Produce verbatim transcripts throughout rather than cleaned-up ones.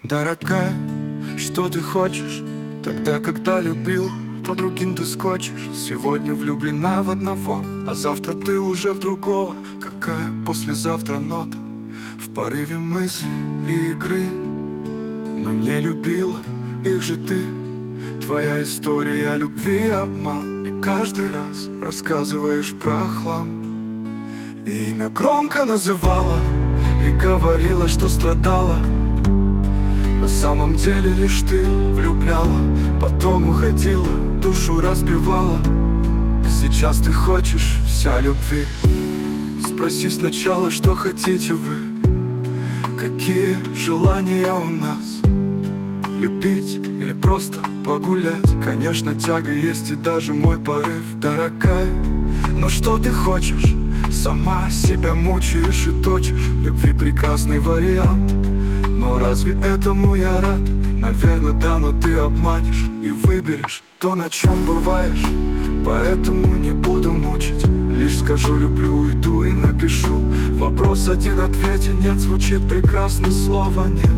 Дорогая, что ты хочешь? Тогда, когда любил, под другим ты скочишь. Сегодня влюблена в одного, а завтра ты уже в другого. Какая послезавтра нота в порыве мысли и игры? Но не любила их же ты. Твоя история любви и обман, и каждый раз рассказываешь про хлам. И имя громко называла и говорила, что страдала. На самом деле лишь ты влюбляла, потом уходила, душу разбивала. Сейчас ты хочешь вся любви. Спроси сначала, что хотите вы, какие желания у нас. Любить или просто погулять? Конечно, тяга есть и даже мой порыв. Дорогая, но что ты хочешь? Сама себя мучаешь и точишь. Любви прекрасный вариант, но разве этому я рад? Наверное, да, но ты обманешь и выберешь то, на чем бываешь. Поэтому не буду мучить, лишь скажу люблю, уйду и напишу. Вопрос один, ответе нет, звучит прекрасно слово нет.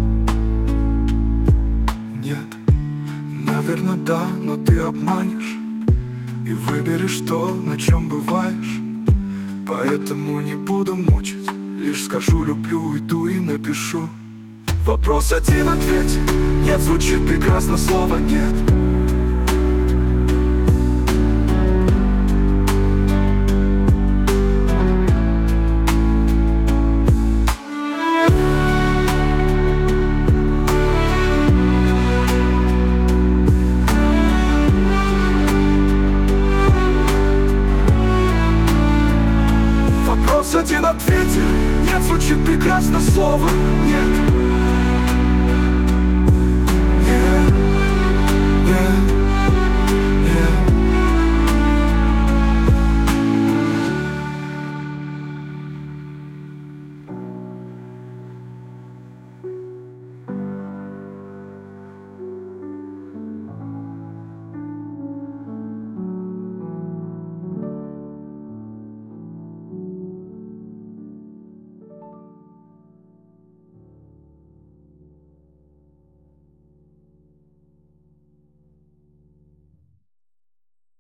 Нет, наверное, да, но ты обманешь и выберешь то, на чем бываешь. Поэтому не буду мучить, лишь скажу люблю, уйду и напишу. Вопрос один, ответь нет, звучит прекрасно слово нет. Вопрос один, ответь нет, звучит прекрасно слово.